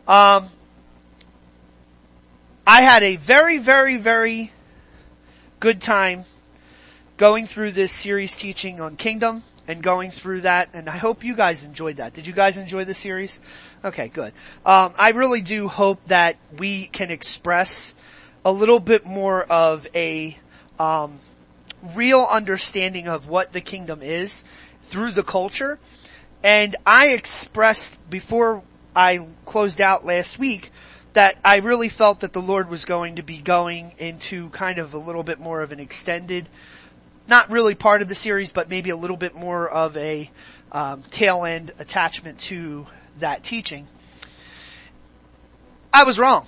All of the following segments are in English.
I had a very, very, very good time going through this series teaching on kingdom and going through that, and I hope you guys enjoyed that. Did you guys enjoy the series? Okay, good. I really do hope that we can express a little bit more of a real understanding of what the kingdom is through the culture. And I expressed before I closed out last week that I really felt that the Lord was going to be going into kind of a little bit more of an extended, not really part of the series, but maybe a little bit more of a tail end attachment to that teaching. I was wrong.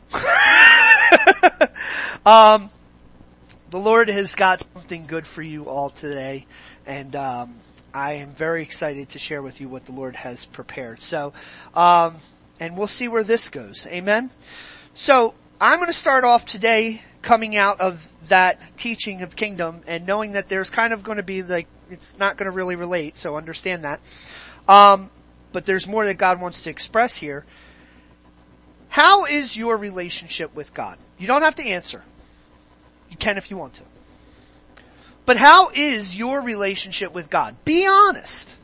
The Lord has got something good for you all today, and I am very excited to share with you what the Lord has prepared. So, and we'll see where this goes. Amen? So, I'm going to start off today coming out of that teaching of kingdom and knowing that there's kind of going to be like, it's not going to really relate, so understand that. But there's more that God wants to express here. How is your relationship with God? You don't have to answer. You can if you want to. But how is your relationship with God? Be honest.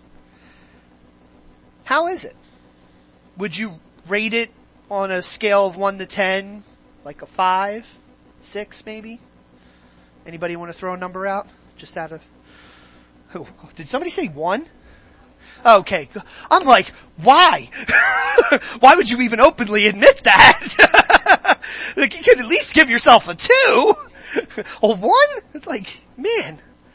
How is it? Would you rate it on a scale of 1 to 10? Like a 5? 6 maybe? Anybody want to throw a number out? Just out of... Oh, did somebody say 1? Okay. I'm like, why? Why would you even openly admit that? Like, you could at least give yourself a 2. A 1? It's like, man.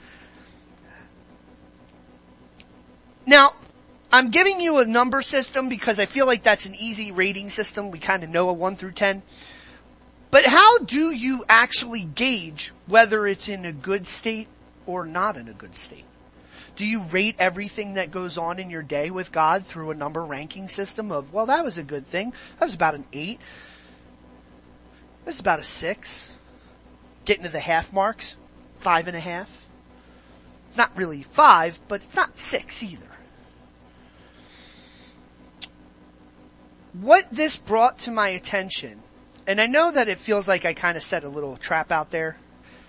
Now, I'm giving you a number system because I feel like that's an easy rating system. We kind of know a 1 through 10. But how do you actually gauge whether it's in a good state or not in a good state? Do you rate everything that goes on in your day with God through a number ranking system of, well, that was a good thing. That was about an 8. This is about a 6. Getting to the half marks, 5.5. It's not really 5, but it's not 6 either. What this brought to my attention, and I know that it feels like I kind of set a little trap out there.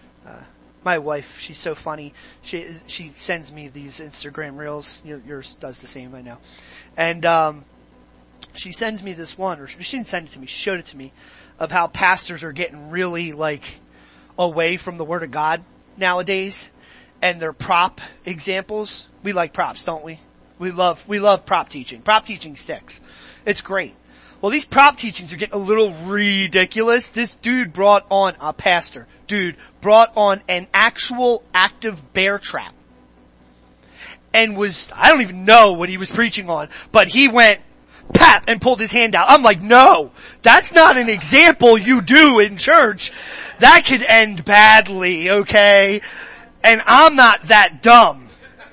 My wife, she's so funny. She sends me these Instagram reels. Yours does the same, I know. And she sends me this one, or she didn't send it to me, she showed it to me, of how pastors are getting really away from the Word of God nowadays, and their prop examples. We like props, don't we? We love prop teaching. Prop teaching sticks. It's great. Well, these prop teachings are getting a little ridiculous. This dude brought on a pastor. Dude brought on an actual active bear trap. And I don't even know what he was preaching on, but he went, pat, and pulled his hand out. I'm like, no, that's not an example you do in church. That could end badly, okay? And I'm not that dumb.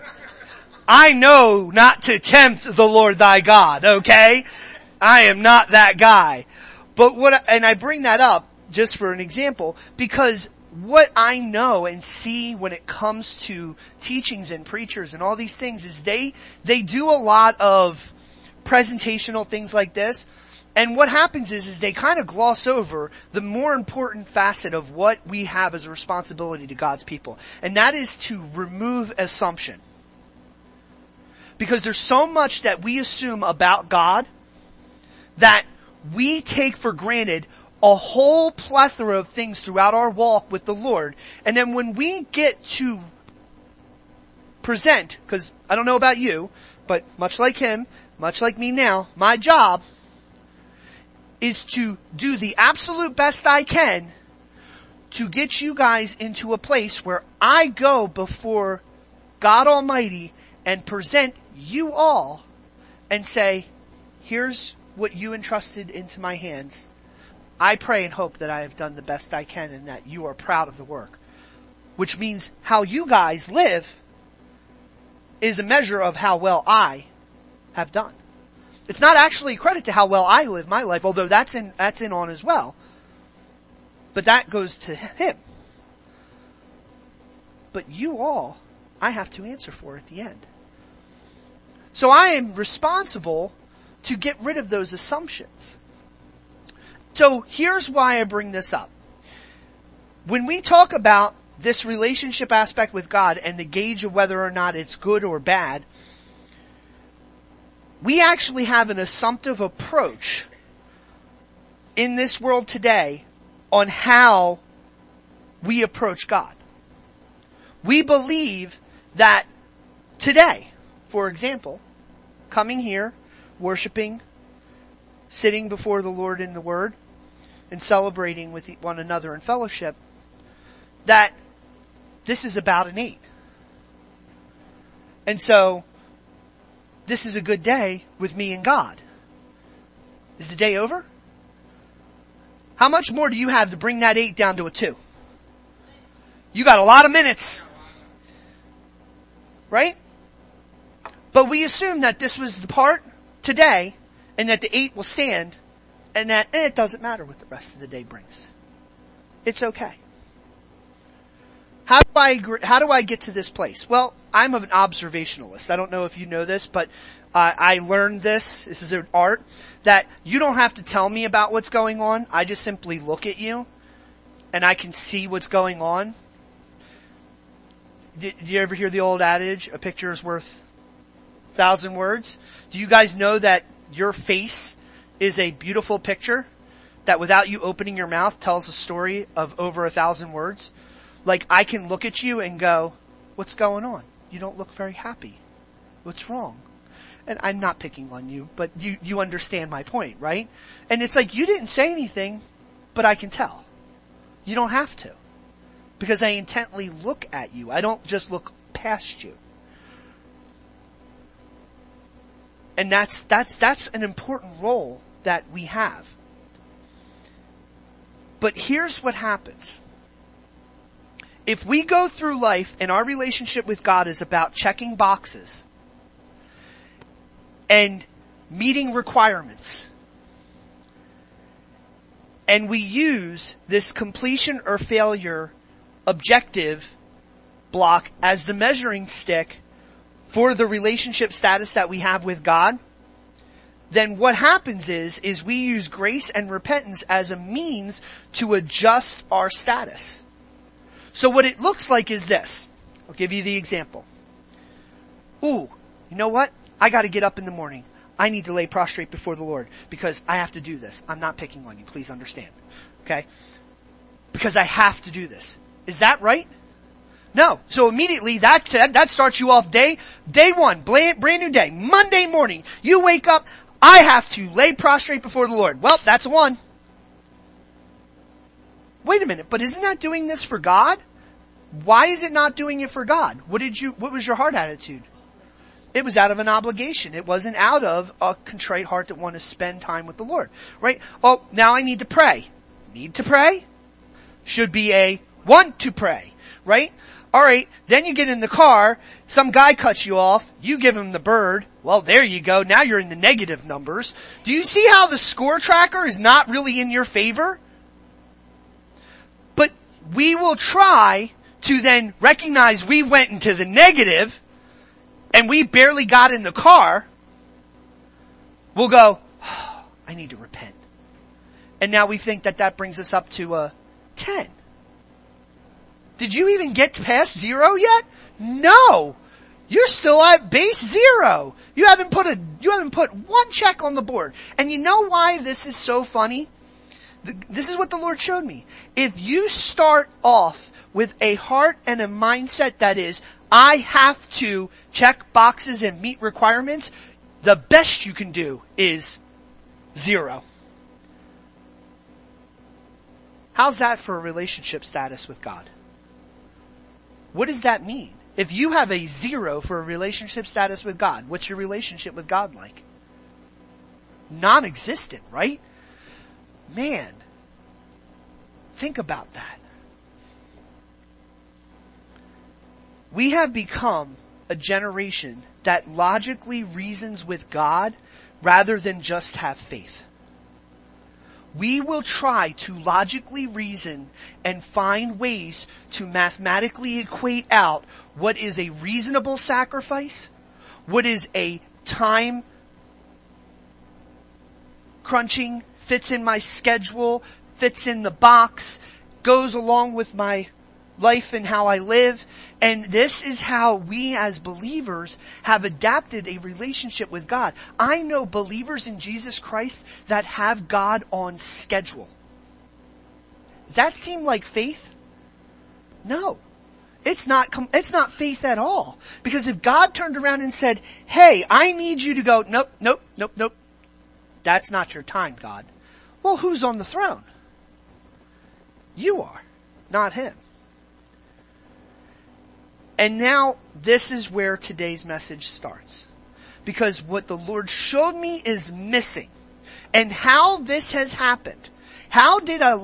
I know not to tempt the Lord thy God, okay? I am not that guy. But and I bring that up just for an example, because what I know and see when it comes to teachings and preachers and all these things is they do a lot of presentational things like this. And what happens is they kind of gloss over the more important facet of what we have as a responsibility to God's people. And that is to remove assumption. Because there's so much that we assume about God that we take for granted a whole plethora of things throughout our walk with the Lord. And then when we get to present, because I don't know about you, but much like him, much like me now, my job is to do the absolute best I can to get you guys into a place where I go before God Almighty and present you all and say, here's what you entrusted into my hands. I pray and hope that I have done the best I can and that you are proud of the work. Which means how you guys live is a measure of how well I have done. It's not actually a credit to how well I live my life, although that's in on as well. But that goes to him. But you all, I have to answer for at the end. So I am responsible to get rid of those assumptions. So here's why I bring this up. When we talk about this relationship aspect with God and the gauge of whether or not it's good or bad, we actually have an assumptive approach in this world today on how we approach God. We believe that today, for example, coming here, worshiping, sitting before the Lord in the Word, and celebrating with one another in fellowship, that this is about an 8. And so, this is a good day with me and God. Is the day over? How much more do you have to bring that 8 down to a 2? You got a lot of minutes. Right? But we assume that this was the part today, and that the 8 will stand, and that it doesn't matter what the rest of the day brings. It's okay. How do I get to this place? Well, I'm an observationalist. I don't know if you know this, but I learned this. This is an art that you don't have to tell me about what's going on. I just simply look at you, and I can see what's going on. Did you ever hear the old adage, a picture is worth 1,000 words? Do you guys know that your face is a beautiful picture that without you opening your mouth tells a story of over 1,000 words? Like, I can look at you and go, what's going on? You don't look very happy. What's wrong? And I'm not picking on you, but you understand my point, right? And it's like, you didn't say anything, but I can tell. You don't have to. Because I intently look at you. I don't just look past you. And that's an important role that we have. But here's what happens. If we go through life and our relationship with God is about checking boxes and meeting requirements, and we use this completion or failure objective block as the measuring stick for the relationship status that we have with God, then what happens is we use grace and repentance as a means to adjust our status. So what it looks like is this. I'll give you the example. Ooh, you know what? I gotta get up in the morning. I need to lay prostrate before the Lord because I have to do this. I'm not picking on you, please understand. Okay? Because I have to do this. Is that right? No. So immediately that starts you off day one, brand new day, Monday morning. You wake up, I have to lay prostrate before the Lord. Well, that's a 1. Wait a minute, but isn't that doing this for God? Why is it not doing it for God? What was your heart attitude? It was out of an obligation. It wasn't out of a contrite heart that wanted to spend time with the Lord. Right? Oh, now I need to pray. Need to pray? Should be a want to pray. Right? Alright, then you get in the car, some guy cuts you off, you give him the bird. Well, there you go. Now you're in the negative numbers. Do you see how the score tracker is not really in your favor? But we will try to then recognize we went into the negative and we barely got in the car. We'll go, oh, I need to repent. And now we think that brings us up to a 10. Did you even get past 0 yet? No! You're still at base 0. You haven't put 1 check on the board. And you know why this is so funny? This is what the Lord showed me. If you start off with a heart and a mindset that is, I have to check boxes and meet requirements, the best you can do is 0. How's that for a relationship status with God? What does that mean? If you have a 0 for a relationship status with God, what's your relationship with God like? Non-existent, right? Man, think about that. We have become a generation that logically reasons with God rather than just have faith. We will try to logically reason and find ways to mathematically equate out what is a reasonable sacrifice, what is a time crunching, fits in my schedule, fits in the box, goes along with my life and how I live. And this is how we as believers have adapted a relationship with God. I know believers in Jesus Christ that have God on schedule. Does that seem like faith? No. It's not faith at all. Because if God turned around and said, hey, I need you to go, nope. That's not your time, God. Well, who's on the throne? You are, not him. And now this is where today's message starts. Because what the Lord showed me is missing. And how this has happened. How did a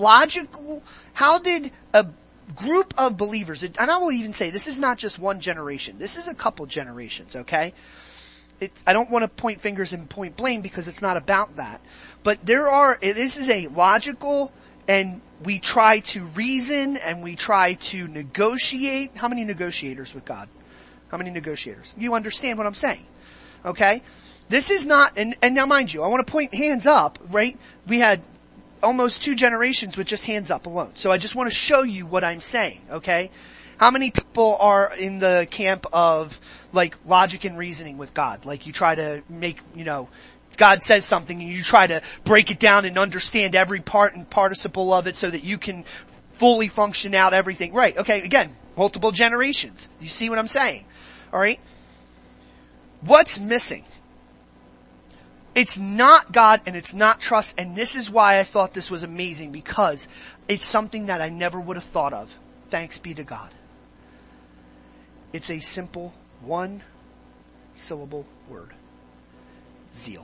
group of believers, and I will even say this is not just one generation. This is a couple generations, okay? I don't want to point fingers and point blame because it's not about that. But this is a logical, and we try to reason and we try to negotiate. How many negotiators with God? How many negotiators? You understand what I'm saying? Okay? This is not, and now mind you, I want to point hands up, right? We had almost 2 generations with just hands up alone. So I just want to show you what I'm saying, okay? How many people are in the camp of like logic and reasoning with God? Like you try to make, God says something and you try to break it down and understand every part and participle of it so that you can fully function out everything. Right, okay, again, multiple generations. You see what I'm saying? Alright? What's missing? It's not God and it's not trust, and this is why I thought this was amazing, because it's something that I never would have thought of. Thanks be to God. It's a simple 1-syllable word. Zeal.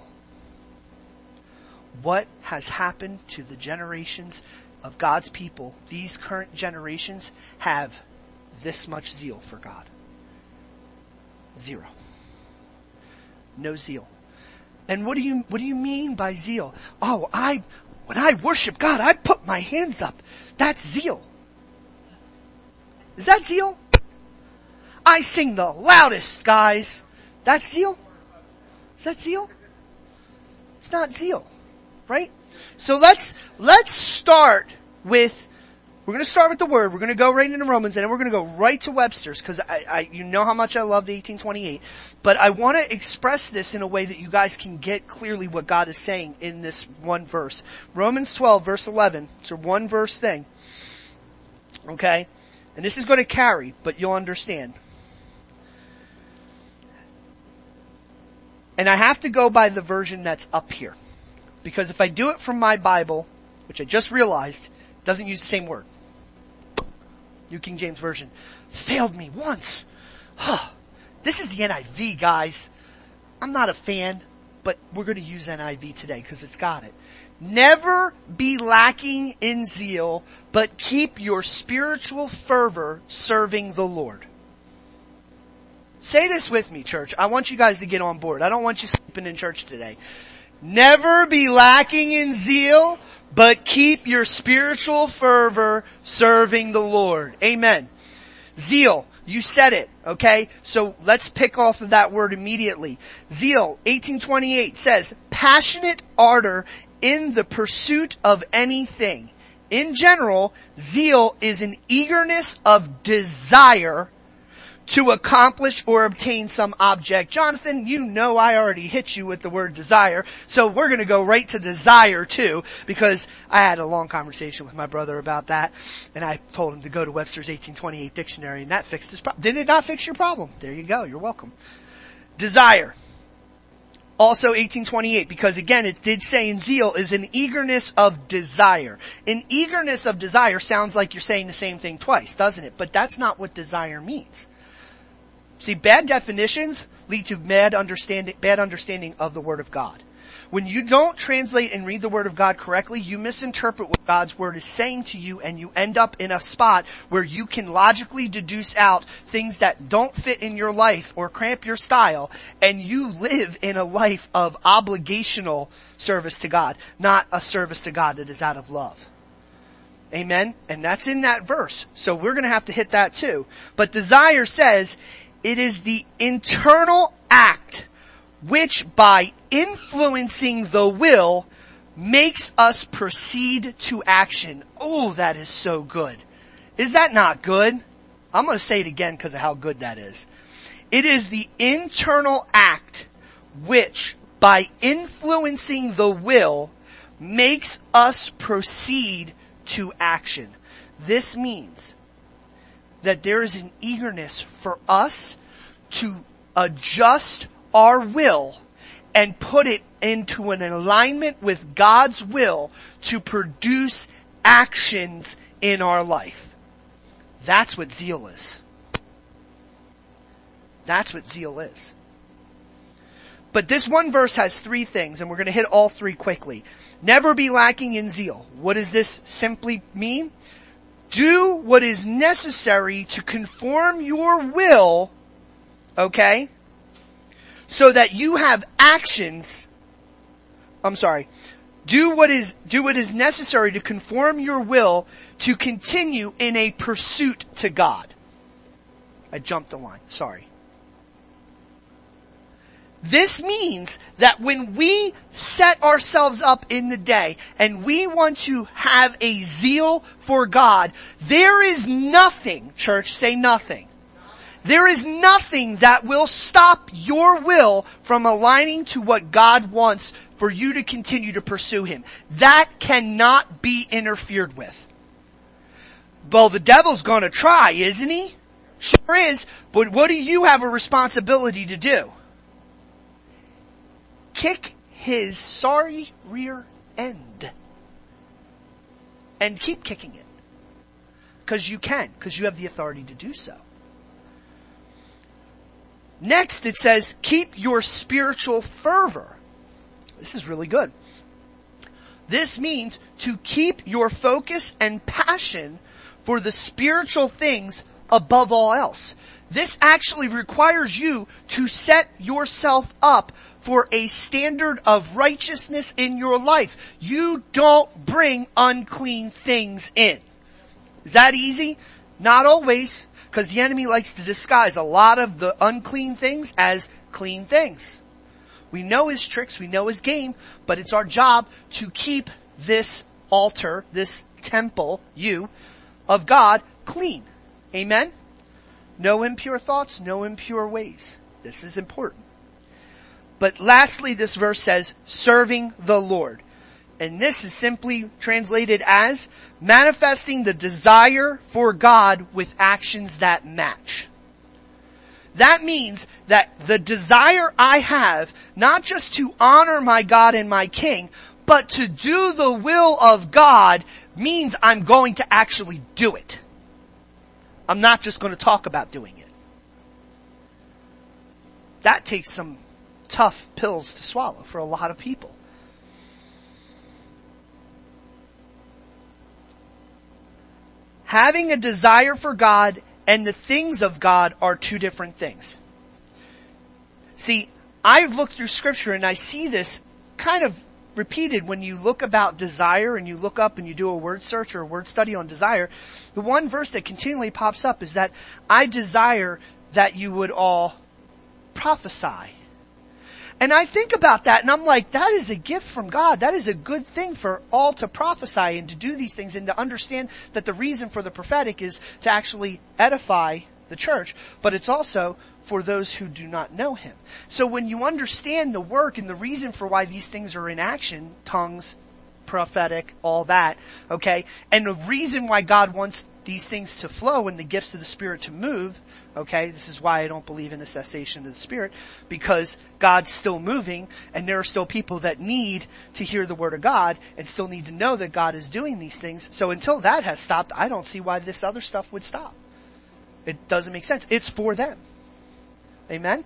What has happened to the generations of God's people? These current generations have this much zeal for God. 0. No zeal. And what do you mean by zeal? Oh, when I worship God, I put my hands up. That's zeal. Is that zeal? I sing the loudest, guys. That's zeal? Is that zeal? It's not zeal, right? So let's start with, we're going to start with the word. We're going to go right into Romans, and then we're going to go right to Webster's, because you know how much I love the 1828. But I want to express this in a way that you guys can get clearly what God is saying in this one verse. Romans 12, verse 11. It's a one verse thing. Okay? And this is going to carry, but you'll understand. And I have to go by the version that's up here. Because if I do it from my Bible, which I just realized, it doesn't use the same word. New King James Version failed me once. This is the NIV, guys. I'm not a fan, but we're going to use NIV today because it's got it. Never be lacking in zeal, but keep your spiritual fervor serving the Lord. Say this with me, church. I want you guys to get on board. I don't want you sleeping in church today. Never be lacking in zeal, but keep your spiritual fervor serving the Lord. Amen. Zeal. You said it, okay? So let's pick off of that word immediately. Zeal, 1828 says, passionate ardor in the pursuit of anything. In general, zeal is an eagerness of desire to accomplish or obtain some object. Jonathan, you know I already hit you with the word desire, so we're going to go right to desire too, because I had a long conversation with my brother about that, and I told him to go to Webster's 1828 dictionary, and that fixed his problem. Did it not fix your problem? There you go. You're welcome. Desire. Also 1828, because again, it did say in zeal is an eagerness of desire. An eagerness of desire sounds like you're saying the same thing twice, doesn't it? But that's not what desire means. See, bad definitions lead to bad understanding of the Word of God. When you don't translate and read the Word of God correctly, you misinterpret what God's Word is saying to you, and you end up in a spot where you can logically deduce out things that don't fit in your life or cramp your style, and you live in a life of obligational service to God, not a service to God that is out of love. Amen? And that's in that verse. So we're going to have to hit that too. But desire says, it is the internal act which by influencing the will makes us proceed to action. Oh, that is so good. Is that not good? I'm going to say it again because of how good that is. It is the internal act which, by influencing the will, makes us proceed to action. This means that there is an eagerness for us to adjust our will and put it into an alignment with God's will to produce actions in our life. That's what zeal is. That's what zeal is. But this one verse has three things, and we're going to hit all three quickly. Never be lacking in zeal. What does this simply mean? Do what is necessary to conform your will, okay, so that you have actions. Do what is necessary to conform your will to continue in a pursuit to God. I jumped the line. Sorry. This means that when we set ourselves up in the day and we want to have a zeal for God, there is nothing, church, say nothing. There is nothing that will stop your will from aligning to what God wants for you to continue to pursue Him. That cannot be interfered with. Well, the devil's gonna try, isn't he? Sure is, but what do you have a responsibility to do? Kick his sorry rear end. And keep kicking it. Because you can, because you have the authority to do so. Next it says, keep your spiritual fervor. This is really good. This means to keep your focus and passion for the spiritual things above all else. This actually requires you to set yourself up for a standard of righteousness in your life. You don't bring unclean things in. Is that easy? Not always, because the enemy likes to disguise a lot of the unclean things as clean things. We know his tricks, we know his game, but it's our job to keep this altar, this temple, of God, clean. Amen? No impure thoughts, no impure ways. This is important. But lastly, this verse says, serving the Lord. And this is simply translated as manifesting the desire for God with actions that match. That means that the desire I have, not just to honor my God and my King, but to do the will of God, means I'm going to actually do it. I'm not just going to talk about doing it. That takes some tough pills to swallow for a lot of people. Having a desire for God and the things of God are two different things. See, I look through scripture and I see this kind of repeated when you look about desire and you look up and you do a word search or a word study on desire. The one verse that continually pops up is that I desire that you would all prophesy. And I think about that and I'm like, that is a gift from God. That is a good thing for all to prophesy and to do these things and to understand that the reason for the prophetic is to actually edify the church, but it's also for those who do not know Him. So when you understand the work and the reason for why these things are in action, tongues, prophetic, all that, okay, and the reason why God wants these things to flow and the gifts of the Spirit to move, okay, this is why I don't believe in the cessation of the Spirit, because God's still moving and there are still people that need to hear the Word of God and still need to know that God is doing these things. So until that has stopped, I don't see why this other stuff would stop. It doesn't make sense. It's for them. Amen?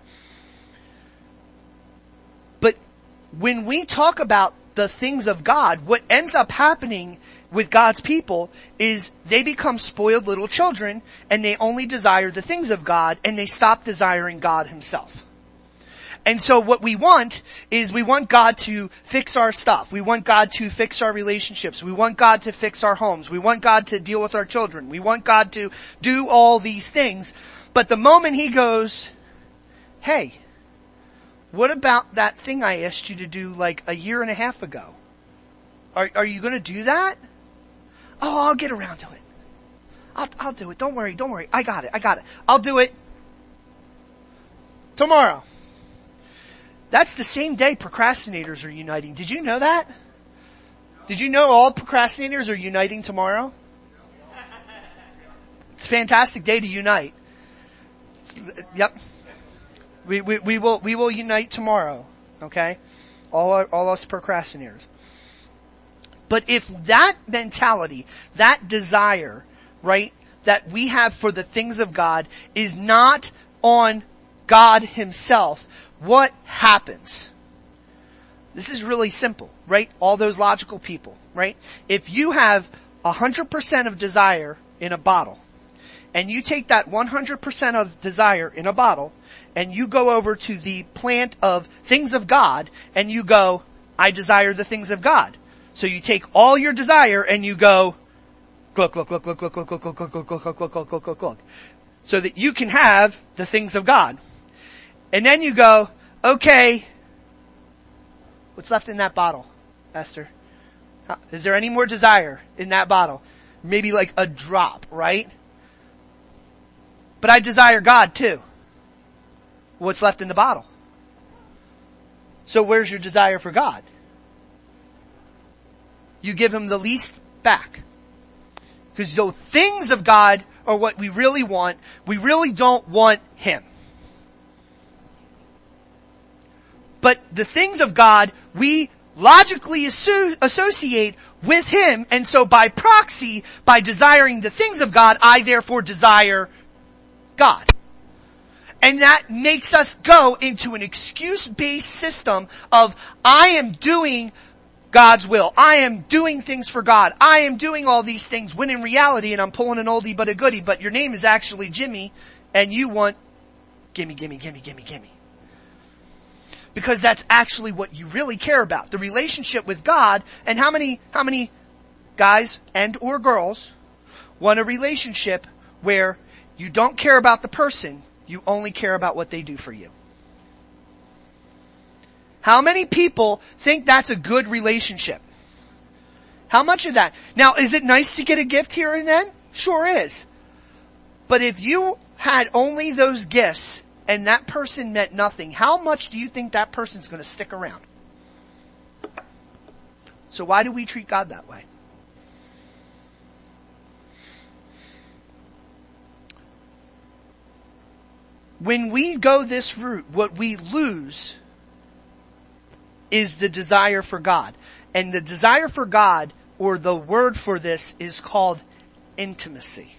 But when we talk about the things of God, what ends up happening with God's people is they become spoiled little children and they only desire the things of God and they stop desiring God Himself. And so what we want is we want God to fix our stuff. We want God to fix our relationships. We want God to fix our homes. We want God to deal with our children. We want God to do all these things. But the moment He goes, hey, what about that thing I asked you to do like a year and a half ago? Are you going to do that? Oh, I'll get around to it. I'll do it. Don't worry. I got it. I'll do it tomorrow. That's the same day procrastinators are uniting. Did you know that? Did you know all procrastinators are uniting tomorrow? It's a fantastic day to unite. Yep. We will unite tomorrow. Okay? All us procrastinators. But if that mentality, that desire, right, that we have for the things of God is not on God himself, what happens? This is really simple, right? All those logical people, right? If you have 100% of desire in a bottle, and you take that 100% of desire in a bottle, and you go over to the plant of things of God, and you go, I desire the things of God. So you take all your desire and you go, gluck, gluck, gluck, gluck, gluck, gluck, gluck, gluck, gluck, gluck, gluck, gluck, gluck, gluck, gluck, gluck, so that you can have the things of God. And then you go, okay, what's left in that bottle, Esther? Is there any more desire in that bottle? Maybe like a drop, right? But I desire God too. What's left in the bottle? So where's your desire for God? You give him the least back. Because the things of God are what we really want. We really don't want him. But the things of God, we logically associate with him. And so by proxy, by desiring the things of God, I therefore desire God. And that makes us go into an excuse-based system of, I am doing God's will. I am doing things for God. I am doing all these things when in reality, and I'm pulling an oldie but a goodie, but your name is actually Jimmy, and you want gimme. Because that's actually what you really care about. The relationship with God, and how many guys and or girls want a relationship where you don't care about the person, you only care about what they do for you? How many people think that's a good relationship? How much of that? Now, is it nice to get a gift here and then? Sure is. But if you had only those gifts and that person meant nothing, how much do you think that person's going to stick around? So why do we treat God that way? When we go this route, what we lose is the desire for God. And the desire for God, or the word for this, is called intimacy.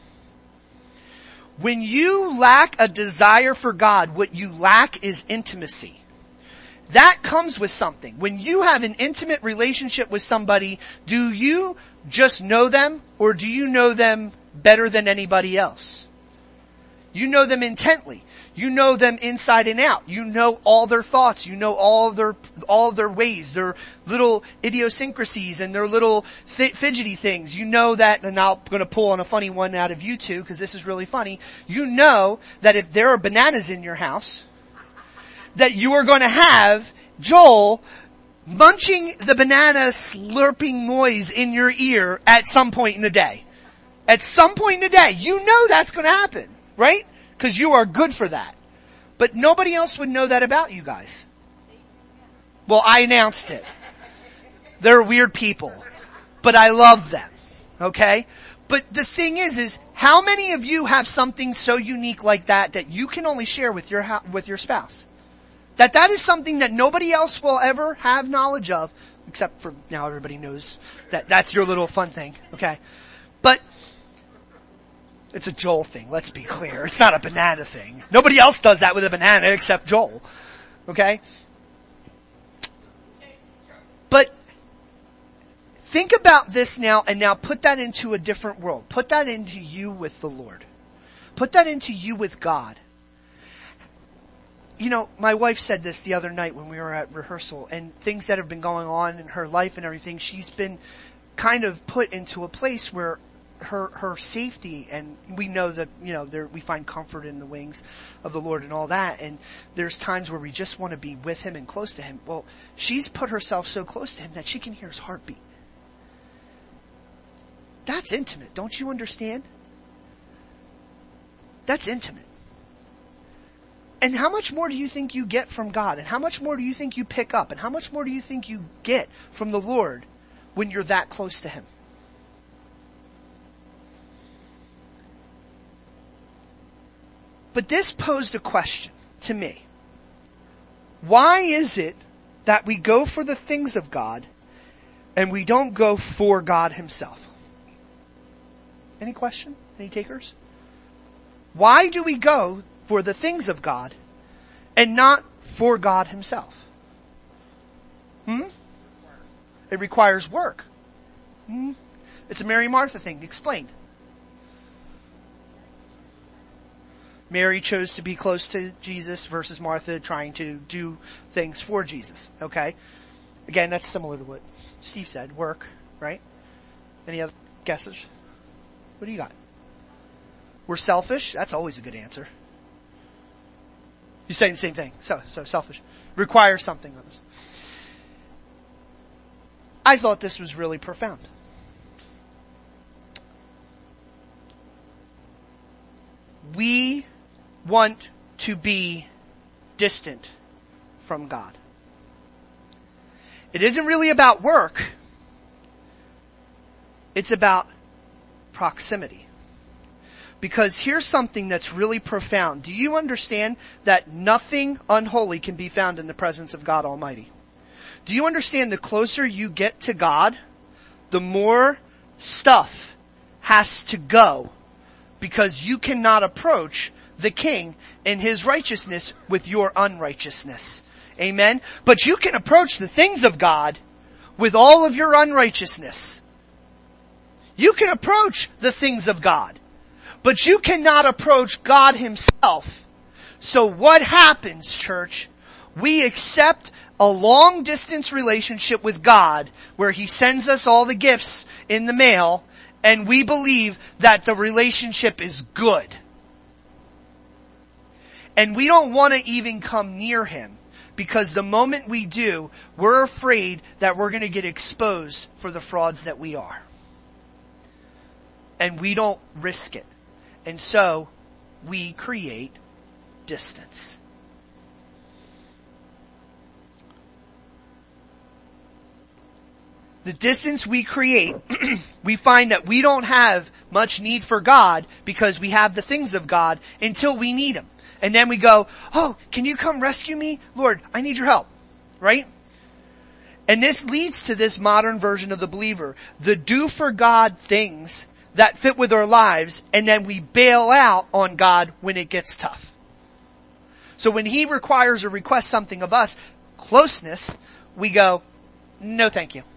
When you lack a desire for God, what you lack is intimacy. That comes with something. When you have an intimate relationship with somebody, do you just know them, or do you know them better than anybody else? You know them intently. You know them inside and out. You know all their thoughts. You know all their ways, their little idiosyncrasies and their little fidgety things. You know that, and I'm going to pull on a funny one out of you two because this is really funny. You know that if there are bananas in your house, that you are going to have Joel munching the banana slurping noise in your ear at some point in the day. At some point in the day, you know that's going to happen. Right? Because you are good for that. But nobody else would know that about you guys. Well, I announced it. They're weird people. But I love them. Okay? But the thing is how many of you have something so unique like that you can only share with your spouse? That is something that nobody else will ever have knowledge of, except for now everybody knows that's your little fun thing. Okay? But it's a Joel thing, let's be clear. It's not a banana thing. Nobody else does that with a banana except Joel. Okay? But think about this now, and now put that into a different world. Put that into you with the Lord. Put that into you with God. You know, my wife said this the other night when we were at rehearsal, and things that have been going on in her life and everything, she's been kind of put into a place where her safety, and we know that, we find comfort in the wings of the Lord and all that, and there's times where we just want to be with him and close to him. Well, she's put herself so close to him that she can hear his heartbeat. That's intimate, don't you understand? That's intimate. And how much more do you think you get from God? And how much more do you think you pick up? And how much more do you think you get from the Lord when you're that close to him? But this posed a question to me. Why is it that we go for the things of God and we don't go for God himself? Any question? Any takers? Why do we go for the things of God and not for God himself? It requires work. It's a Mary Martha thing. Explain. Mary chose to be close to Jesus versus Martha trying to do things for Jesus. Okay? Again, that's similar to what Steve said. Work, right? Any other guesses? What do you got? We're selfish? That's always a good answer. You're saying the same thing. So selfish. Requires something of us. I thought this was really profound. We want to be distant from God. It isn't really about work. It's about proximity. Because here's something that's really profound. Do you understand that nothing unholy can be found in the presence of God Almighty? Do you understand the closer you get to God, the more stuff has to go, because you cannot approach the King in his righteousness with your unrighteousness. Amen? But you can approach the things of God with all of your unrighteousness. You can approach the things of God, but you cannot approach God himself. So what happens, church? We accept a long distance relationship with God where he sends us all the gifts in the mail, and we believe that the relationship is good. And we don't want to even come near him, because the moment we do, we're afraid that we're going to get exposed for the frauds that we are. And we don't risk it. And so we create distance. The distance we create, we find that we don't have much need for God because we have the things of God until we need him. And then we go, oh, can you come rescue me? Lord, I need your help. Right? And this leads to this modern version of the believer. The do for God things that fit with our lives, and then we bail out on God when it gets tough. So when he requires or requests something of us, closeness, we go, no thank you.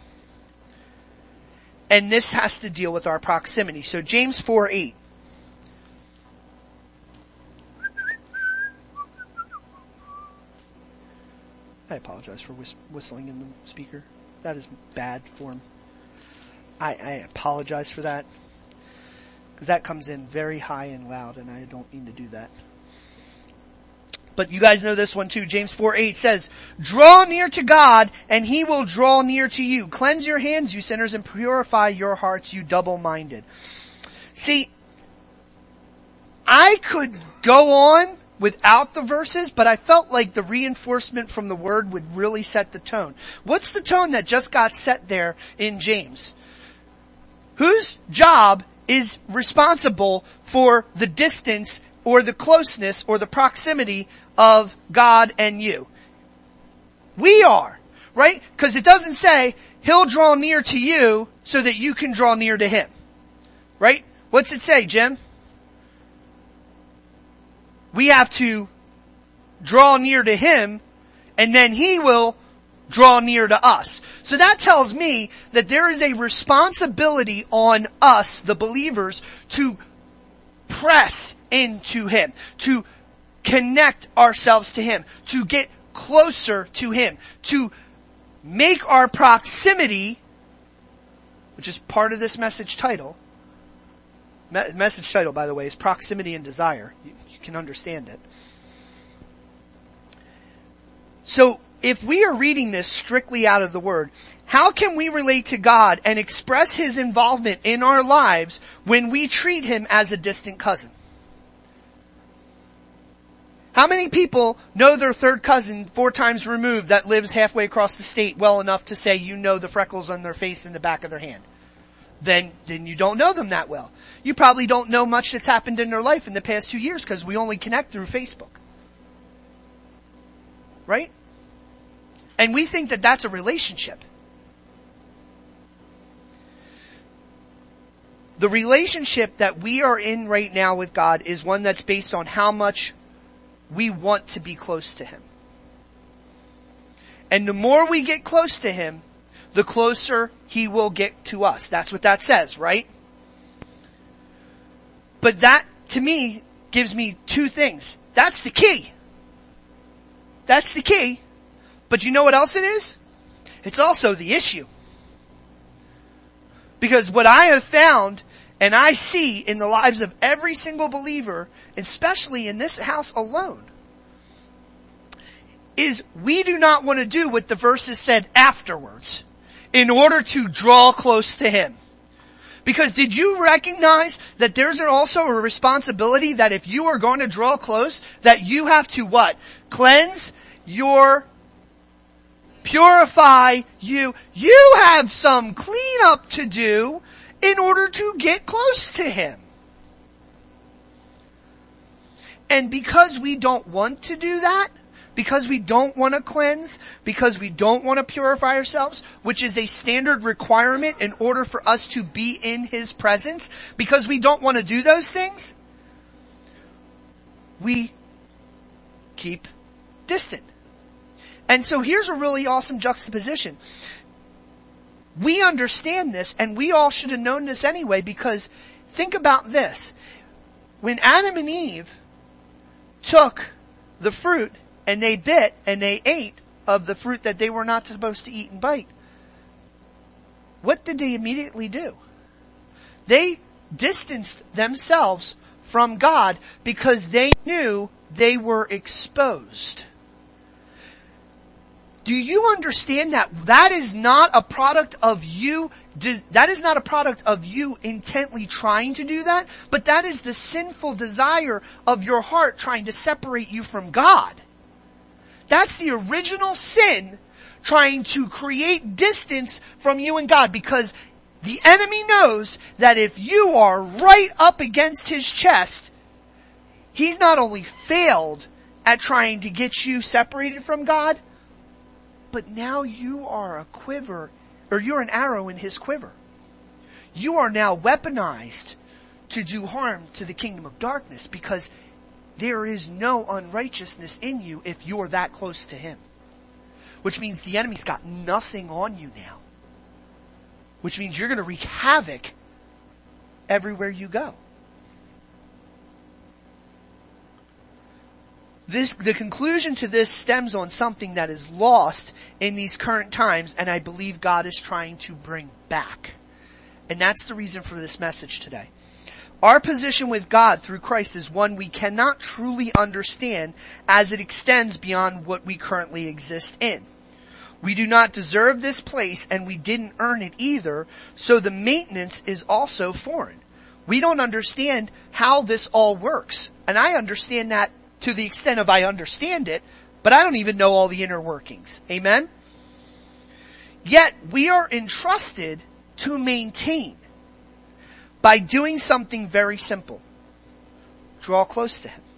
And this has to deal with our proximity. So James 4:8. I apologize for whistling in the speaker. That is bad form. I apologize for that. Because that comes in very high and loud, and I don't mean to do that. But you guys know this one too. James 4:8 says, draw near to God, and he will draw near to you. Cleanse your hands, you sinners, and purify your hearts, you double-minded. See, I could go on without the verses, but I felt like the reinforcement from the word would really set the tone. What's the tone that just got set there in James? Whose job is responsible for the distance or the closeness or the proximity of God and you? We are, right? Because it doesn't say he'll draw near to you so that you can draw near to him. Right? What's it say, Jim? We have to draw near to him, and then he will draw near to us. So that tells me that there is a responsibility on us, the believers, to press into him, to connect ourselves to him, to get closer to him, to make our proximity, which is part of this message title, Message title, by the way, is Proximity and Desire. You can understand it. So, if we are reading this strictly out of the Word, how can we relate to God and express His involvement in our lives when we treat Him as a distant cousin? How many people know their third cousin 4 times removed that lives halfway across the state well enough to say you know the freckles on their face and the back of their hand? Then you don't know them that well. You probably don't know much that's happened in their life in the past 2 years because we only connect through Facebook. Right? And we think that that's a relationship. The relationship that we are in right now with God is one that's based on how much we want to be close to Him. And the more we get close to Him, the closer He will get to us. That's what that says, right? But that, to me, gives me 2 things. That's the key. That's the key. But you know what else it is? It's also the issue. Because what I have found, and I see in the lives of every single believer, especially in this house alone, is we do not want to do what the verses said afterwards in order to draw close to Him. Because did you recognize that there's also a responsibility that if you are going to draw close, that you have to what? Cleanse your, purify you. You have some cleanup to do in order to get close to Him. And because we don't want to do that, because we don't want to cleanse, because we don't want to purify ourselves, which is a standard requirement in order for us to be in His presence, because we don't want to do those things, we keep distant. And so here's a really awesome juxtaposition. We understand this, and we all should have known this anyway, because think about this. When Adam and Eve took the fruit, and they bit, and they ate of the fruit that they were not supposed to eat and bite, what did they immediately do? They distanced themselves from God because they knew they were exposed. Do you understand that that is not a product of you? That is not a product of you intently trying to do that, but that is the sinful desire of your heart trying to separate you from God. That's the original sin trying to create distance from you and God, because the enemy knows that if you are right up against his chest, he's not only failed at trying to get you separated from God, but now you are a quiver, or you're an arrow in his quiver. You are now weaponized to do harm to the kingdom of darkness, because there is no unrighteousness in you if you're that close to him. Which means the enemy's got nothing on you now. Which means you're going to wreak havoc everywhere you go. The conclusion to this stems on something that is lost in these current times, and I believe God is trying to bring back. And that's the reason for this message today. Our position with God through Christ is one we cannot truly understand, as it extends beyond what we currently exist in. We do not deserve this place, and we didn't earn it either, so the maintenance is also foreign. We don't understand how this all works. And I understand that to the extent of I understand it, but I don't even know all the inner workings. Amen? Yet we are entrusted to maintain by doing something very simple. Draw close to him.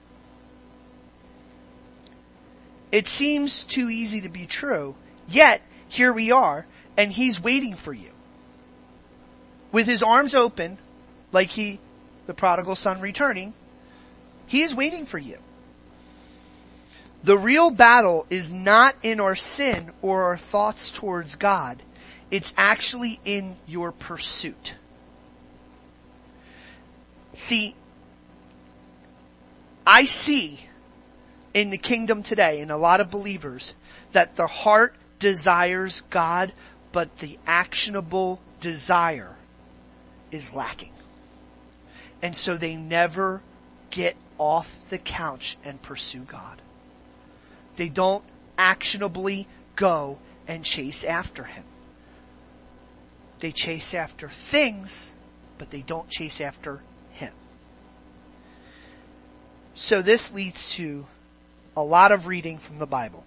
It seems too easy to be true, yet here we are, and he's waiting for you. With his arms open, like the prodigal son returning, he is waiting for you. The real battle is not in our sin or our thoughts towards God. It's actually in your pursuit. See, I see in the kingdom today, in a lot of believers, that the heart desires God, but the actionable desire is lacking. And so they never get off the couch and pursue God. They don't actionably go and chase after Him. They chase after things, but they don't chase after Him. So this leads to a lot of reading from the Bible.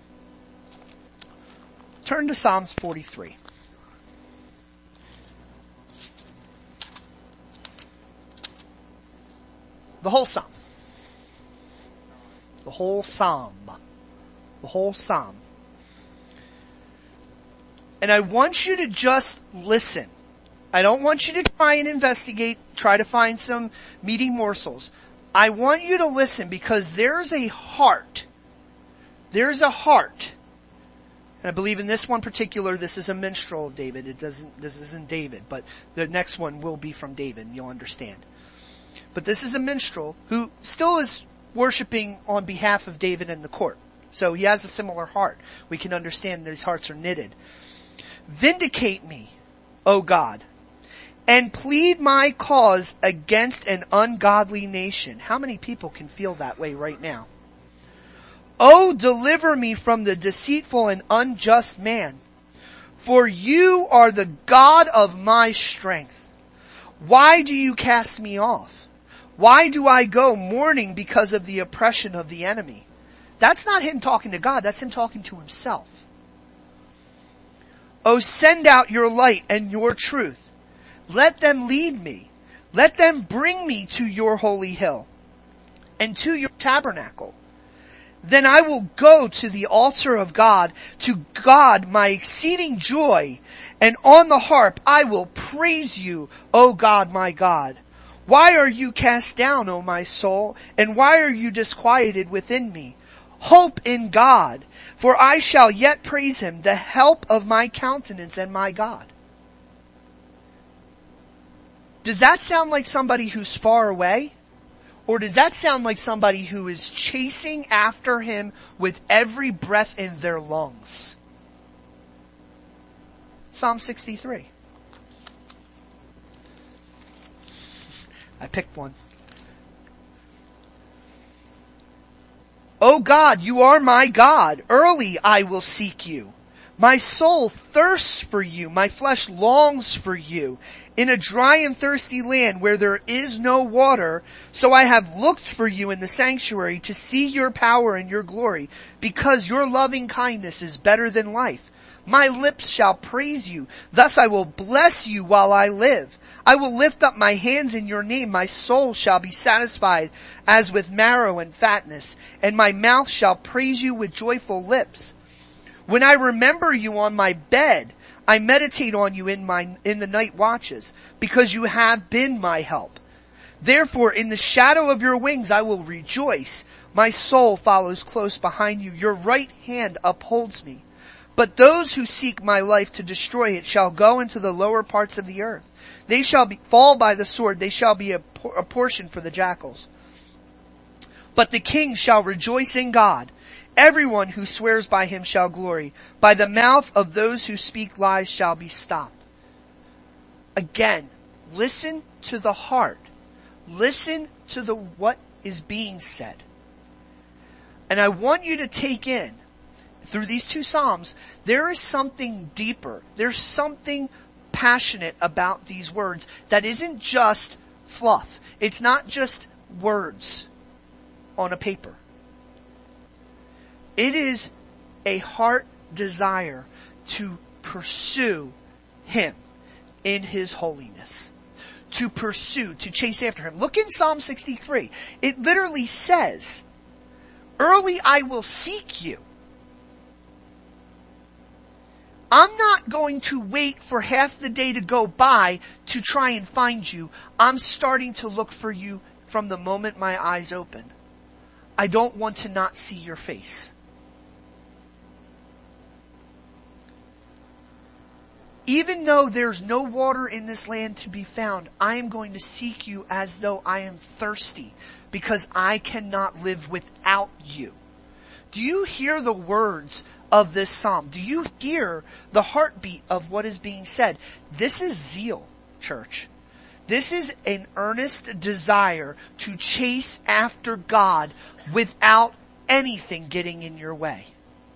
Turn to Psalms 43. The whole psalm. The whole psalm. The whole psalm. And I want you to just listen. I don't want you to try and investigate, try to find some meaty morsels. I want you to listen because there's a heart. There's a heart. And I believe in this one particular, this is a minstrel of David. This isn't David, but the next one will be from David and you'll understand. But this is a minstrel who still is worshiping on behalf of David and the court. So he has a similar heart. We can understand that his hearts are knitted. Vindicate me, O God, and plead my cause against an ungodly nation. How many people can feel that way right now? Oh, deliver me from the deceitful and unjust man, for you are the God of my strength. Why do you cast me off? Why do I go mourning because of the oppression of the enemy? That's not him talking to God, that's him talking to himself. Oh, send out your light and your truth. Let them lead me. Let them bring me to your holy hill and to your tabernacle. Then I will go to the altar of God, to God my exceeding joy, and on the harp I will praise you, O God my God. Why are you cast down, O my soul, and why are you disquieted within me? Hope in God, for I shall yet praise Him, the help of my countenance and my God. Does that sound like somebody who's far away? Or does that sound like somebody who is chasing after Him with every breath in their lungs? Psalm 63. I picked one. O God, you are my God. Early I will seek you. My soul thirsts for you. My flesh longs for you. In a dry and thirsty land where there is no water, so I have looked for you in the sanctuary to see your power and your glory, because your loving kindness is better than life. My lips shall praise you. Thus I will bless you while I live. I will lift up my hands in your name. My soul shall be satisfied as with marrow and fatness, and my mouth shall praise you with joyful lips. When I remember you on my bed, I meditate on you in the night watches, because you have been my help. Therefore, in the shadow of your wings I will rejoice. My soul follows close behind you. Your right hand upholds me. But those who seek my life to destroy it shall go into the lower parts of the earth. They shall fall by the sword. They shall be a portion for the jackals. But the king shall rejoice in God. Everyone who swears by Him shall glory. By the mouth of those who speak lies shall be stopped. Again, listen to the heart. Listen to what is being said. And I want you to take in, through these two Psalms, there is something deeper. There's something passionate about these words that isn't just fluff. It's not just words on a paper. It is a heart desire to pursue Him in His holiness. To pursue, to chase after Him. Look in Psalm 63. It literally says, early I will seek you. I'm not going to wait for half the day to go by to try and find you. I'm starting to look for you from the moment my eyes open. I don't want to not see your face. Even though there's no water in this land to be found, I am going to seek you as though I am thirsty, because I cannot live without you. Do you hear the words of this psalm? Do you hear the heartbeat of what is being said? This is zeal, church. This is an earnest desire to chase after God without anything getting in your way.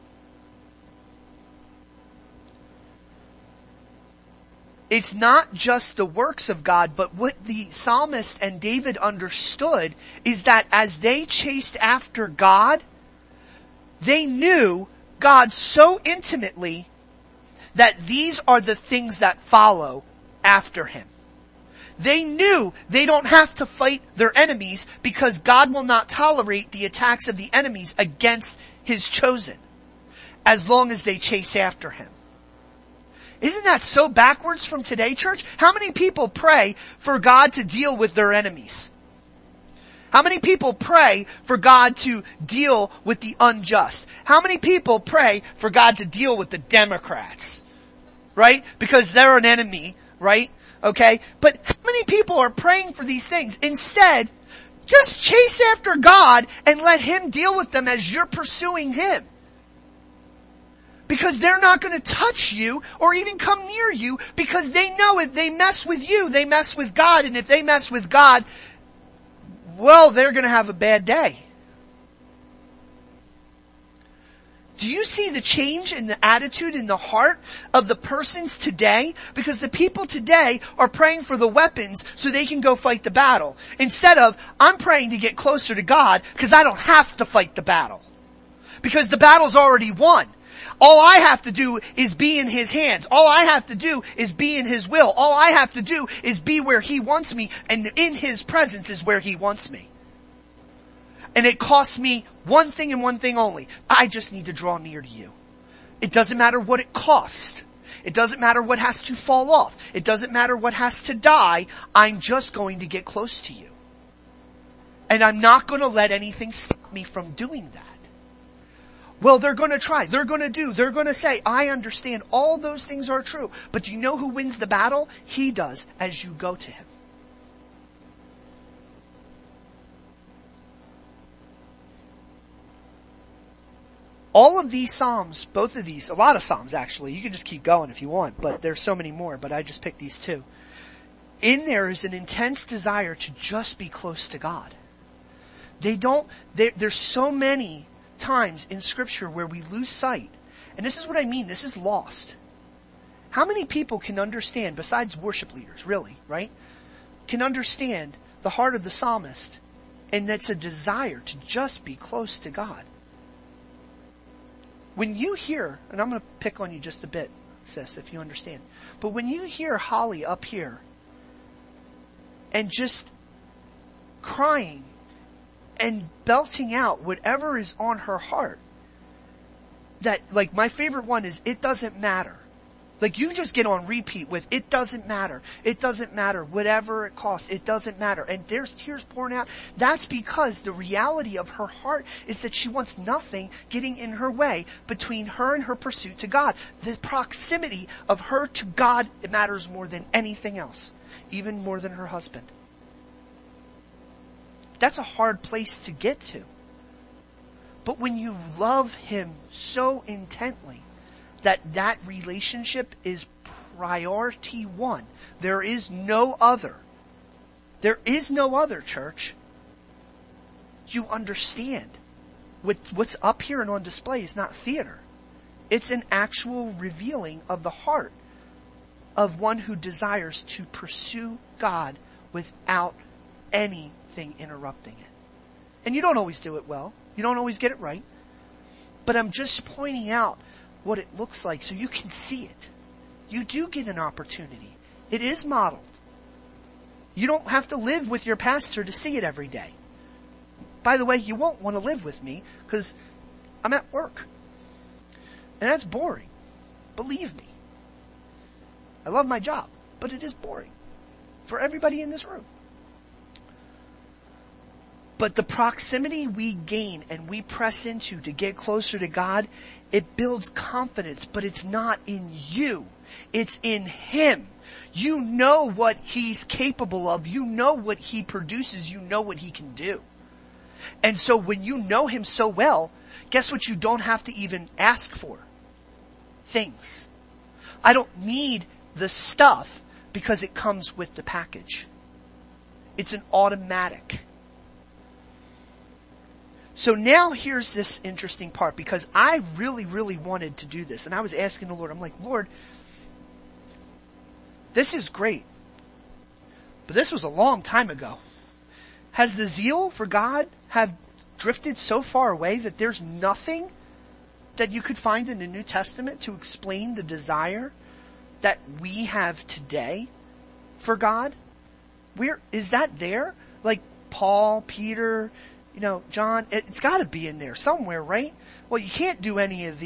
It's not just the works of God, but what the psalmist and David understood is that as they chased after God, they knew God so intimately that these are the things that follow after him. They knew they don't have to fight their enemies because God will not tolerate the attacks of the enemies against his chosen as long as they chase after him. Isn't that so backwards from today, church? How many people pray for God to deal with their enemies? How many people pray for God to deal with the unjust? How many people pray for God to deal with the Democrats? Right? Because they're an enemy, right? Okay? But how many people are praying for these things? Instead, just chase after God and let him deal with them as you're pursuing him. Because they're not going to touch you or even come near you because they know if they mess with you, they mess with God. And if they mess with God, well, they're going to have a bad day. Do you see the change in the attitude in the heart of the persons today? Because the people today are praying for the weapons so they can go fight the battle. Instead of, I'm praying to get closer to God because I don't have to fight the battle. Because the battle's already won. All I have to do is be in his hands. All I have to do is be in his will. All I have to do is be where he wants me, and in his presence is where he wants me. And it costs me one thing and one thing only. I just need to draw near to you. It doesn't matter what it costs. It doesn't matter what has to fall off. It doesn't matter what has to die. I'm just going to get close to you. And I'm not going to let anything stop me from doing that. Well, they're going to try. They're going to do. They're going to say, I understand all those things are true. But do you know who wins the battle? He does as you go to him. All of these Psalms, both of these, a lot of Psalms actually, you can just keep going if you want, but there's so many more, but I just picked these two. In there is an intense desire to just be close to God. There's so many times in scripture where we lose sight. And this is what I mean. This is lost. How many people can understand, besides worship leaders, really, right? Can understand the heart of the psalmist. And that's a desire to just be close to God. When you hear, and I'm going to pick on you just a bit, sis, if you understand. But when you hear Holly up here and just crying and belting out whatever is on her heart. That, like, my favorite one is, it doesn't matter. Like, you just get on repeat with, it doesn't matter. It doesn't matter. Whatever it costs, it doesn't matter. And there's tears pouring out. That's because the reality of her heart is that she wants nothing getting in her way between her and her pursuit to God. The proximity of her to God, it matters more than anything else. Even more than her husband. That's a hard place to get to. But when you love him so intently that relationship is priority one, there is no other. There is no other, church. You understand. What's up here and on display is not theater. It's an actual revealing of the heart of one who desires to pursue God without anything interrupting it. And you don't always do it well. You don't always get it right. But I'm just pointing out what it looks like so you can see it. You do get an opportunity. It is modeled. You don't have to live with your pastor to see it every day. By the way, you won't want to live with me because I'm at work. And that's boring. Believe me. I love my job, but it is boring for everybody in this room. But the proximity we gain and we press into to get closer to God, it builds confidence, but it's not in you. It's in him. You know what he's capable of. You know what he produces. You know what he can do. And so when you know him so well, guess what you don't have to even ask for? Things. I don't need the stuff because it comes with the package. It's an automatic. So now here's this interesting part, because I really, really wanted to do this. And I was asking the Lord, I'm like, Lord, this is great, but this was a long time ago. Has the zeal for God have drifted so far away that there's nothing that you could find in the New Testament to explain the desire that we have today for God? Where is that there? Like Paul, Peter, John, it's gotta be in there somewhere, right? Well, you can't do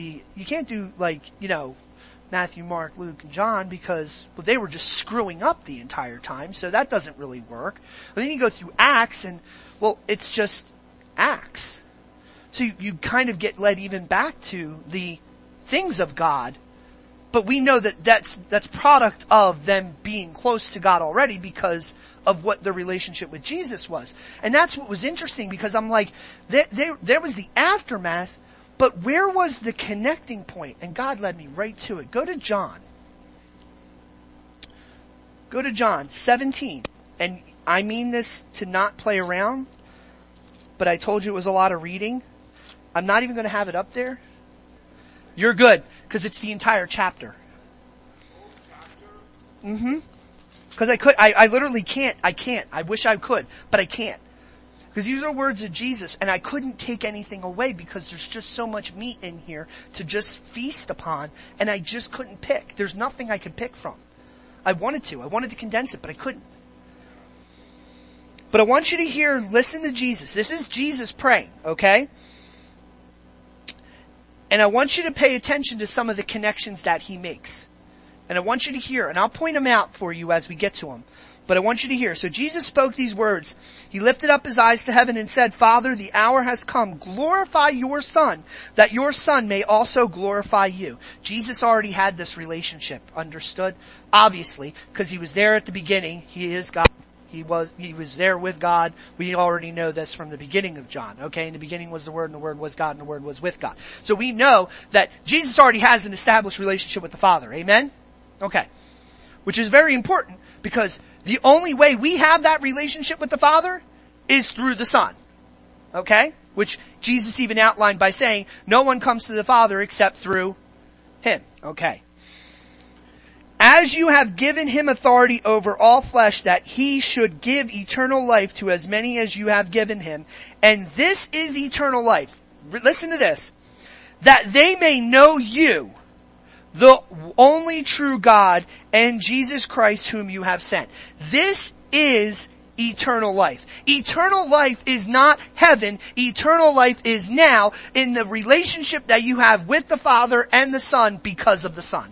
Matthew, Mark, Luke, and John because, they were just screwing up the entire time, so that doesn't really work. But then you go through Acts and, it's just Acts. So you kind of get led even back to the things of God. But we know that that's product of them being close to God already because of what the relationship with Jesus was. And that's what was interesting, because I'm like, there was the aftermath, but where was the connecting point? And God led me right to it. Go to John. Go to John 17. And I mean this to not play around, but I told you it was a lot of reading. I'm not even going to have it up there. You're good, because it's the entire chapter. Because I literally can't. I wish I could, but I can't. Because these are words of Jesus, and I couldn't take anything away because there's just so much meat in here to just feast upon, and I just couldn't pick. There's nothing I could pick from. I wanted to condense it, but I couldn't. But I want you to listen to Jesus. This is Jesus praying, okay? And I want you to pay attention to some of the connections that he makes. And I want you to hear, and I'll point them out for you as we get to them. But I want you to hear. So Jesus spoke these words. He lifted up his eyes to heaven and said, Father, the hour has come. Glorify your Son, that your Son may also glorify you. Jesus already had this relationship, understood? Obviously, because he was there at the beginning. He is God. He was there with God. We already know this from the beginning of John. Okay, in the beginning was the Word, and the Word was God, and the Word was with God. So we know that Jesus already has an established relationship with the Father. Amen? Okay. Which is very important, because the only way we have that relationship with the Father is through the Son. Okay? Which Jesus even outlined by saying, no one comes to the Father except through him. Okay. As you have given him authority over all flesh, that he should give eternal life to as many as you have given him. And this is eternal life. Listen to this. That they may know you, the only true God, and Jesus Christ whom you have sent. This is eternal life. Eternal life is not heaven. Eternal life is now in the relationship that you have with the Father and the Son because of the Son.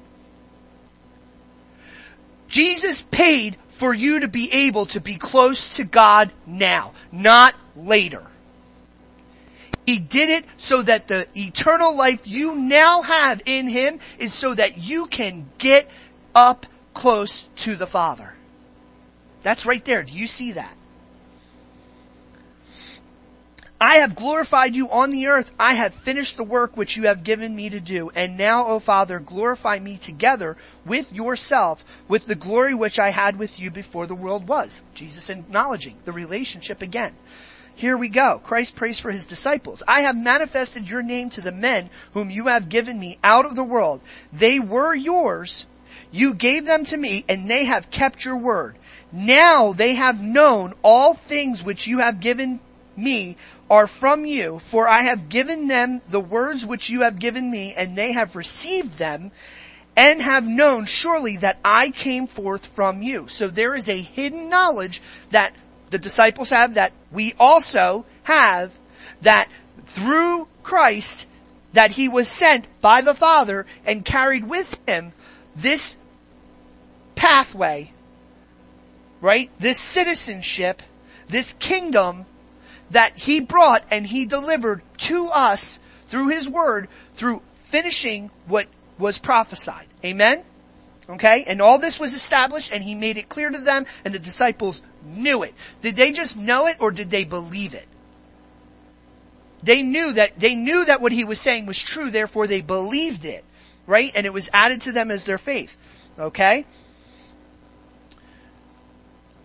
Jesus paid for you to be able to be close to God now, not later. He did it so that the eternal life you now have in him is so that you can get up close to the Father. That's right there. Do you see that? I have glorified you on the earth. I have finished the work which you have given me to do. And now, O Father, glorify me together with yourself, with the glory which I had with you before the world was. Jesus acknowledging the relationship again. Here we go. Christ prays for his disciples. I have manifested your name to the men whom you have given me out of the world. They were yours. You gave them to me, and they have kept your word. Now they have known all things which you have given me are from you, for I have given them the words which you have given me, and they have received them, and have known surely that I came forth from you. So there is a hidden knowledge that the disciples have, that we also have, that through Christ, that he was sent by the Father and carried with him this pathway, right? This citizenship, this kingdom that he brought and he delivered to us through his word, through finishing what was prophesied. Amen? Okay? And all this was established, and he made it clear to them, and the disciples knew it. Did they just know it, or did they believe it? They knew that what he was saying was true, therefore they believed it. Right? And it was added to them as their faith. Okay?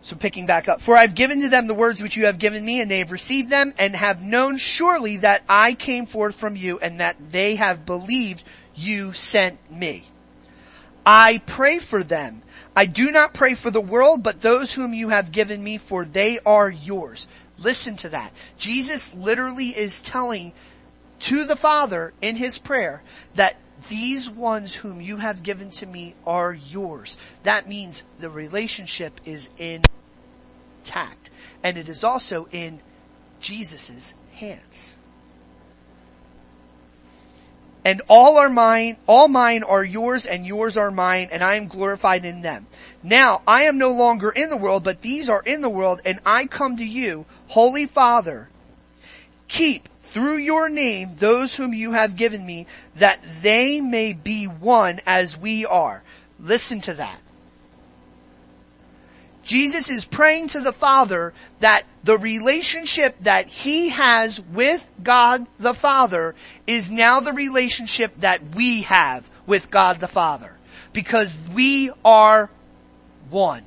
So picking back up, for I've given to them the words which you have given me, and they have received them, and have known surely that I came forth from you, and that they have believed you sent me. I pray for them. I do not pray for the world, but those whom you have given me, for they are yours. Listen to that. Jesus literally is telling to the Father in his prayer that these ones whom you have given to me are yours. That means the relationship is intact. And it is also in Jesus' hands. And all mine are yours, and yours are mine, and I am glorified in them. Now, I am no longer in the world, but these are in the world, and I come to you, Holy Father. Keep through your name those whom you have given me, that they may be one as we are. Listen to that. Jesus is praying to the Father that the relationship that he has with God the Father is now the relationship that we have with God the Father. Because we are one.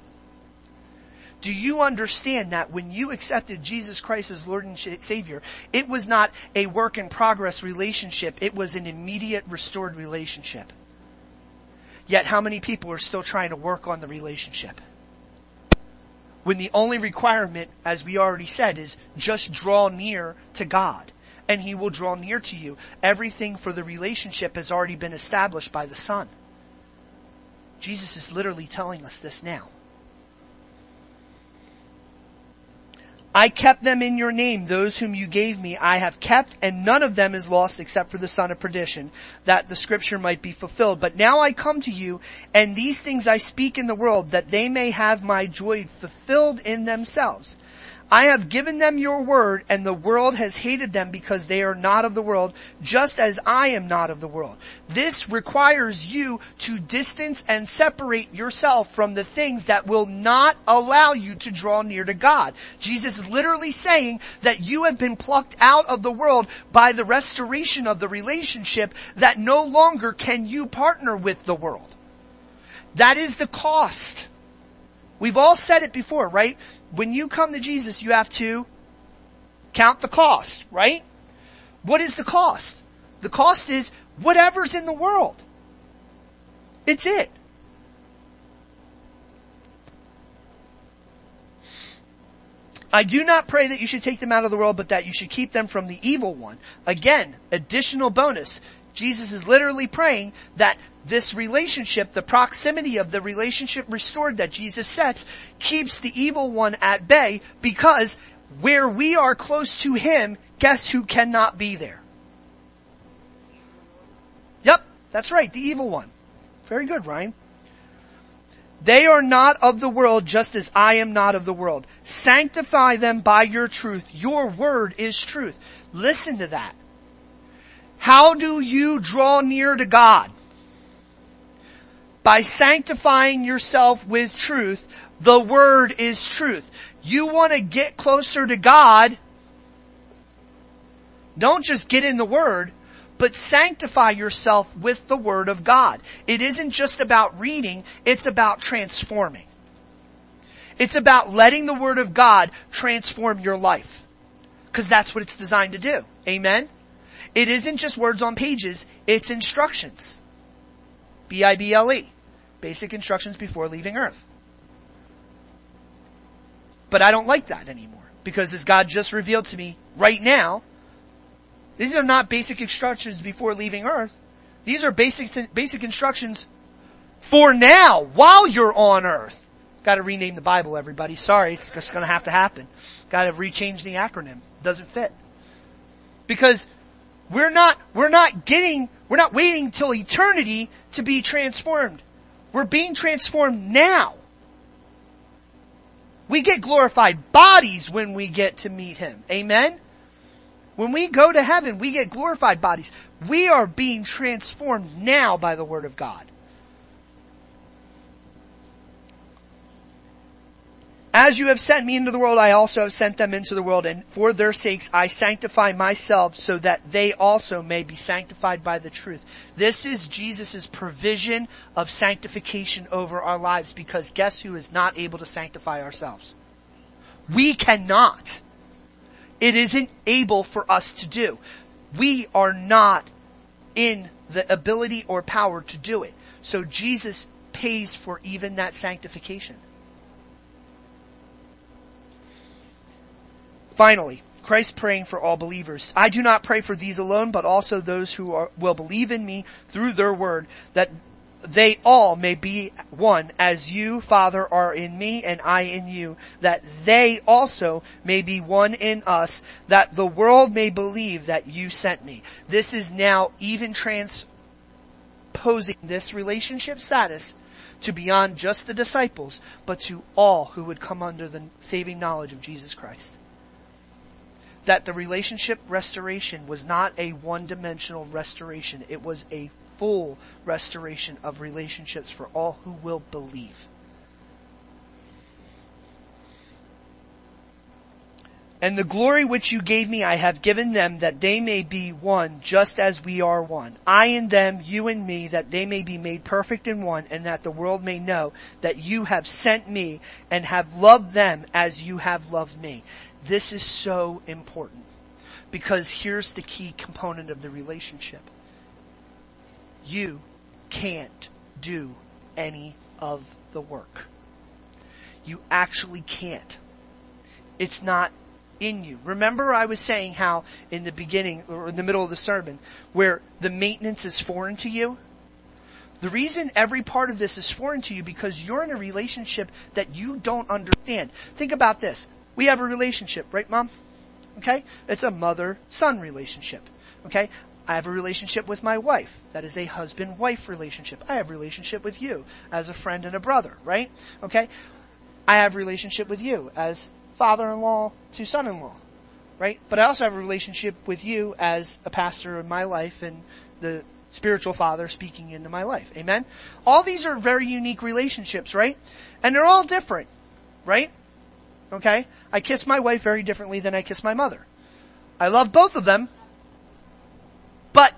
Do you understand that when you accepted Jesus Christ as Lord and Savior, it was not a work in progress relationship, it was an immediate restored relationship. Yet how many people are still trying to work on the relationship? When the only requirement, as we already said, is just draw near to God, and he will draw near to you. Everything for the relationship has already been established by the Son. Jesus is literally telling us this now. I kept them in your name, those whom you gave me I have kept, and none of them is lost except for the son of perdition, that the scripture might be fulfilled. But now I come to you, and these things I speak in the world, that they may have my joy fulfilled in themselves. I have given them your word, and the world has hated them because they are not of the world, just as I am not of the world. This requires you to distance and separate yourself from the things that will not allow you to draw near to God. Jesus is literally saying that you have been plucked out of the world by the restoration of the relationship, that no longer can you partner with the world. That is the cost. We've all said it before, right? When you come to Jesus, you have to count the cost, right? What is the cost? The cost is whatever's in the world. It's it. I do not pray that you should take them out of the world, but that you should keep them from the evil one. Again, additional bonus. Jesus is literally praying that this relationship, the proximity of the relationship restored that Jesus sets, keeps the evil one at bay, because where we are close to him, guess who cannot be there? Yep, that's right, the evil one. Very good, Ryan. They are not of the world, just as I am not of the world. Sanctify them by your truth. Your word is truth. Listen to that. How do you draw near to God? By sanctifying yourself with truth. The word is truth. You want to get closer to God, don't just get in the word, but sanctify yourself with the word of God. It isn't just about reading, it's about transforming. It's about letting the word of God transform your life. Because that's what it's designed to do. Amen? It isn't just words on pages, it's instructions. B-I-B-L-E. Basic instructions before leaving earth. But I don't like that anymore. Because as God just revealed to me right now, these are not basic instructions before leaving earth. These are basic instructions for now, while you're on earth. Got to rename the Bible, everybody. Sorry, it's just going to have to happen. Got to rechange the acronym. Doesn't fit. Because we're not waiting till eternity to be transformed. We're being transformed now. We get glorified bodies when we get to meet him. Amen? When we go to heaven, we get glorified bodies. We are being transformed now by the word of God. As you have sent me into the world, I also have sent them into the world, and for their sakes I sanctify myself, so that they also may be sanctified by the truth. This is Jesus' provision of sanctification over our lives, because guess who is not able to sanctify ourselves? We cannot. It isn't able for us to do. We are not in the ability or power to do it. So Jesus pays for even that sanctification. Finally, Christ praying for all believers. I do not pray for these alone, but also those who will believe in me through their word, that they all may be one, as you, Father, are in me and I in you, that they also may be one in us, that the world may believe that you sent me. This is now even transposing this relationship status to beyond just the disciples, but to all who would come under the saving knowledge of Jesus Christ. That the relationship restoration was not a one-dimensional restoration. It was a full restoration of relationships for all who will believe. And the glory which you gave me I have given them, that they may be one, just as we are one. I and them, you and me, that they may be made perfect in one, and that the world may know that you have sent me and have loved them as you have loved me. This is so important, because here's the key component of the relationship. You can't do any of the work. You actually can't. It's not in you. Remember I was saying how in the beginning, or in the middle of the sermon, where the maintenance is foreign to you? The reason every part of this is foreign to you, because you're in a relationship that you don't understand. Think about this. We have a relationship, right, Mom? Okay? It's a mother-son relationship. Okay? I have a relationship with my wife. That is a husband-wife relationship. I have a relationship with you as a friend and a brother, right? Okay? I have a relationship with you as father-in-law to son-in-law, right? But I also have a relationship with you as a pastor in my life and the spiritual father speaking into my life. Amen? All these are very unique relationships, right? And they're all different, right? Okay? I kiss my wife very differently than I kiss my mother. I love both of them. But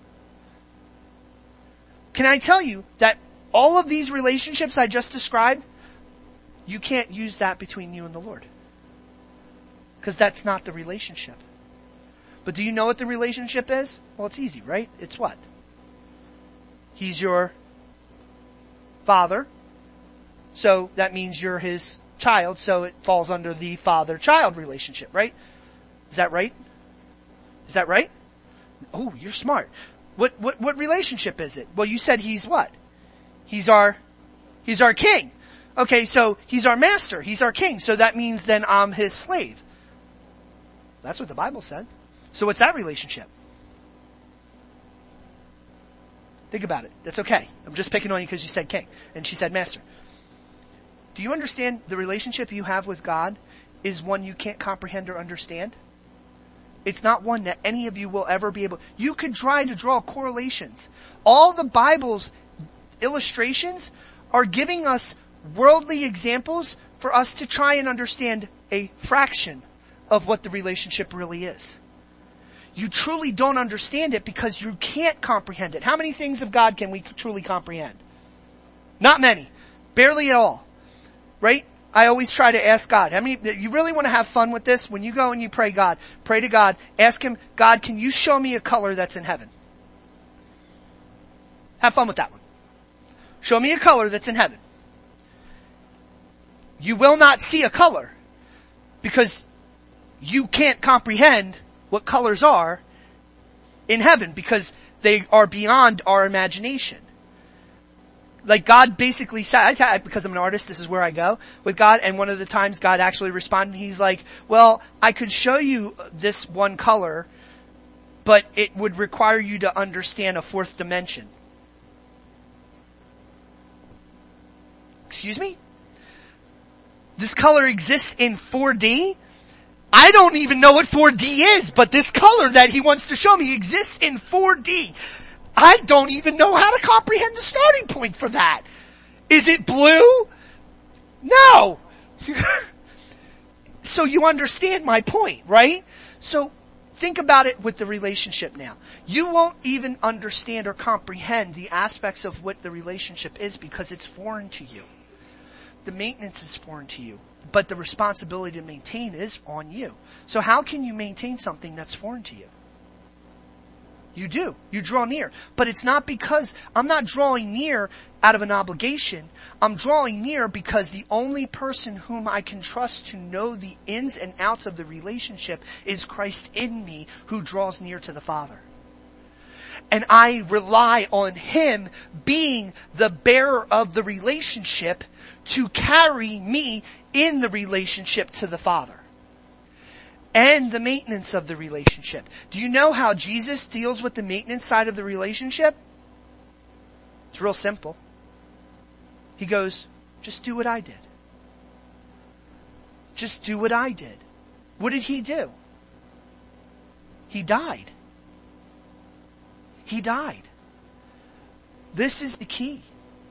can I tell you that all of these relationships I just described, you can't use that between you and the Lord. Because that's not the relationship. But do you know what the relationship is? Well, it's easy, right? It's what? He's your father. So that means you're his child, so it falls under the father-child relationship, right? Is that right? Is that right? Oh, you're smart. What relationship is it? Well, you said he's what? He's our king. Okay, so he's our master. He's our king. So that means then I'm his slave. That's what the Bible said. So what's that relationship? Think about it. That's okay. I'm just picking on you because you said king and she said master. Do you understand the relationship you have with God is one you can't comprehend or understand? It's not one that any of you will ever be able. You could try to draw correlations. All the Bible's illustrations are giving us worldly examples for us to try and understand a fraction of what the relationship really is. You truly don't understand it because you can't comprehend it. How many things of God can we truly comprehend? Not many. Barely at all. Right? I always try to ask God. How many, you really want to have fun with this? When you go and you pray to God, ask him, God, can you show me a color that's in heaven? Have fun with that one. Show me a color that's in heaven. You will not see a color because you can't comprehend what colors are in heaven because they are beyond our imagination. Like God basically said, because I'm an artist, this is where I go with God, and one of the times God actually responded, he's like, well, I could show you this one color, but it would require you to understand a fourth dimension. Excuse me? This color exists in 4D? I don't even know what 4D is, but this color that he wants to show me exists in 4D. I don't even know how to comprehend the starting point for that. Is it blue? No. So you understand my point, right? So think about it with the relationship now. You won't even understand or comprehend the aspects of what the relationship is because it's foreign to you. The maintenance is foreign to you, but the responsibility to maintain is on you. So how can you maintain something that's foreign to you? You do. You draw near. But it's not because I'm not drawing near out of an obligation. I'm drawing near because the only person whom I can trust to know the ins and outs of the relationship is Christ in me, who draws near to the Father. And I rely on Him being the bearer of the relationship to carry me in the relationship to the Father. And the maintenance of the relationship. Do you know how Jesus deals with the maintenance side of the relationship? It's real simple. He goes, just do what I did. Just do what I did. What did He do? He died. He died. This is the key.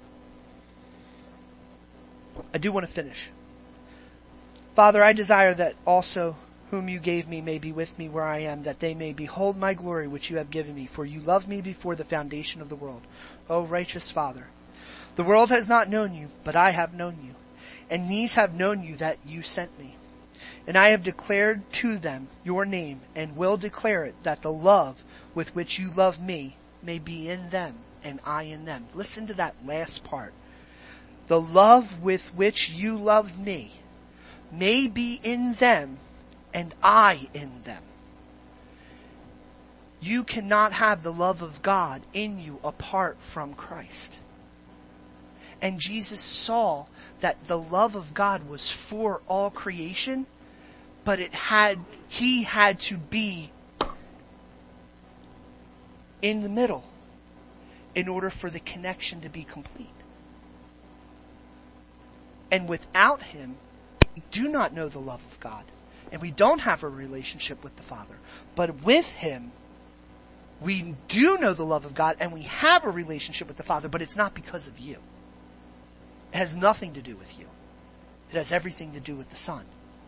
I do want to finish. Father, I desire that also whom you gave me may be with me where I am, that they may behold my glory which you have given me, for you loved me before the foundation of the world. O righteous Father, the world has not known you, but I have known you, and these have known you that you sent me. And I have declared to them your name, and will declare it, that the love with which you love me may be in them, and I in them. Listen to that last part. The love with which you loved me may be in them, and I in them. You cannot have the love of God in you apart from Christ. And Jesus saw that the love of God was for all creation, but He had to be in the middle in order for the connection to be complete. And without Him, we do not know the love of God. And we don't have a relationship with the Father. But with Him, we do know the love of God and we have a relationship with the Father, but it's not because of you. It has nothing to do with you. It has everything to do with the Son.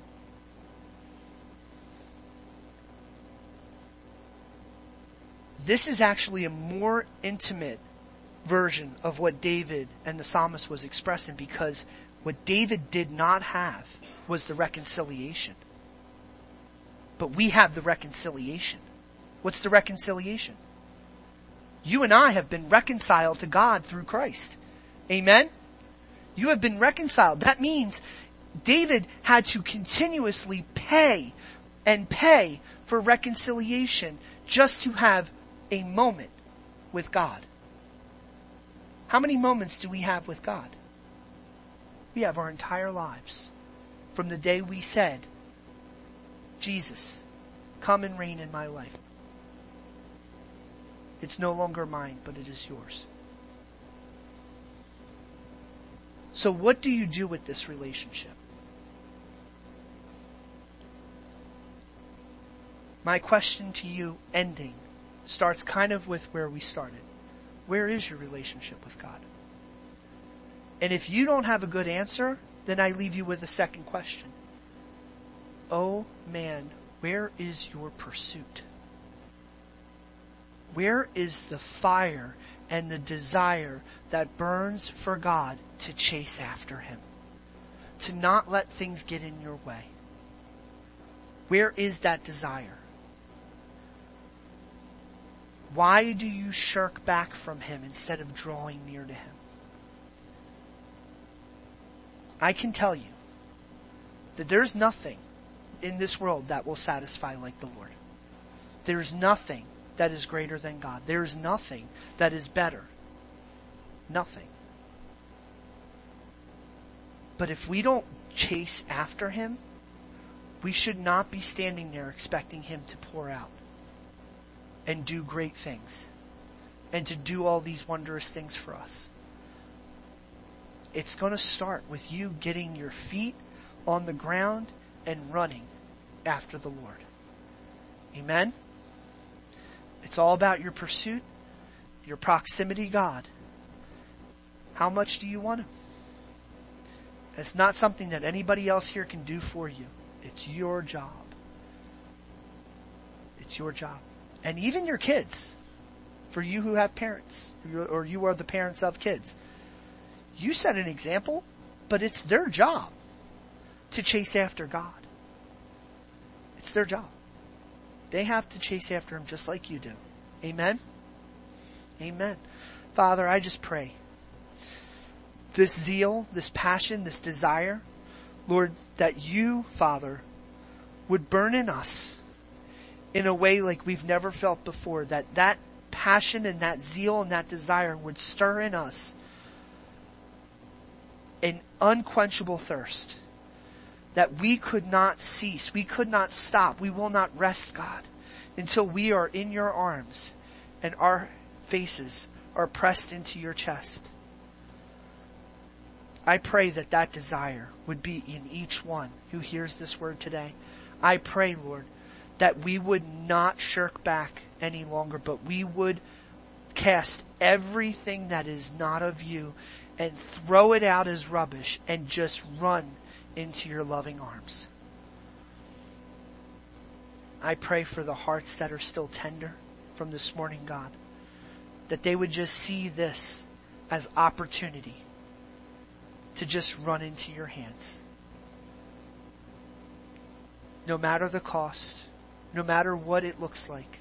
This is actually a more intimate version of what David and the psalmist was expressing, because what David did not have was the reconciliation. But we have the reconciliation. What's the reconciliation? You and I have been reconciled to God through Christ. Amen? You have been reconciled. That means David had to continuously pay and pay for reconciliation just to have a moment with God. How many moments do we have with God? We have our entire lives. From the day we said, Jesus, come and reign in my life. It's no longer mine, but it is yours. So what do you do with this relationship? My question to you, ending, starts kind of with where we started. Where is your relationship with God? And if you don't have a good answer, then I leave you with a second question. Oh man, where is your pursuit? Where is the fire and the desire that burns for God to chase after Him? To not let things get in your way. Where is that desire? Why do you shirk back from Him instead of drawing near to Him? I can tell you that there's nothing in this world that will satisfy like the Lord. There's nothing that is greater than God. There's nothing that is better. Nothing. But if we don't chase after Him, we should not be standing there expecting Him to pour out and do great things and to do all these wondrous things for us. It's going to start with you getting your feet on the ground and running after the Lord. Amen? It's all about your pursuit, your proximity to God. How much do you want Him? It's not something that anybody else here can do for you. It's your job. It's your job. And even your kids, for you who have parents, or you are the parents of kids, you set an example, but it's their job to chase after God. It's their job. They have to chase after Him just like you do. Amen? Amen. Father, I just pray this zeal, this passion, this desire, Lord, that you, Father, would burn in us in a way like we've never felt before, that passion and that zeal and that desire would stir in us an unquenchable thirst, that we could not cease, we could not stop, we will not rest, God, until we are in your arms and our faces are pressed into your chest. I pray that desire would be in each one who hears this word today. I pray, Lord, that we would not shirk back any longer, but we would cast everything that is not of you and throw it out as rubbish and just run into your loving arms. I pray for the hearts that are still tender from this morning, God, that they would just see this as opportunity to just run into your hands. No matter the cost, no matter what it looks like.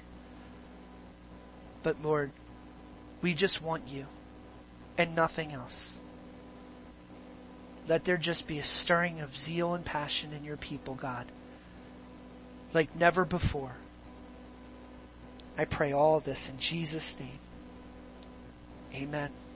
But Lord, we just want you and nothing else. Let there just be a stirring of zeal and passion in your people, God, like never before. I pray all this in Jesus' name. Amen.